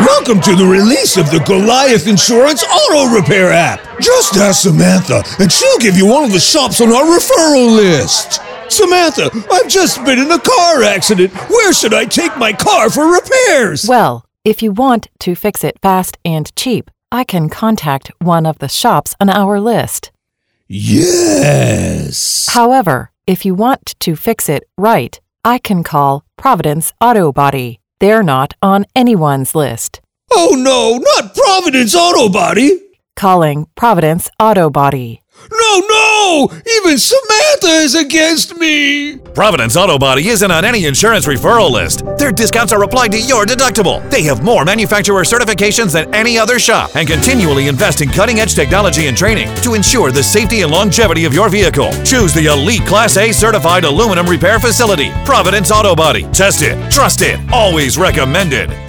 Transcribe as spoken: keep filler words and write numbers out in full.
Welcome to the release of the Goliath Insurance Auto Repair app. Just ask Samantha, and she'll give you one of the shops on our referral list. Samantha, I've just been in a car accident. Where should I take my car for repairs? Well, if you want to fix it fast and cheap, I can contact one of the shops on our list. Yes. However, if you want to fix it right, I can call Providence Auto Body. They're not on anyone's list. Oh no, not Providence Auto Body. Calling Providence Auto Body. No, no! Even Samantha is against me! Providence Auto Body isn't on any insurance referral list. Their discounts are applied to your deductible. They have more manufacturer certifications than any other shop and continually invest in cutting-edge technology and training to ensure the safety and longevity of your vehicle. Choose the elite Class A certified aluminum repair facility. Providence Auto Body. Tested, trusted, always recommended.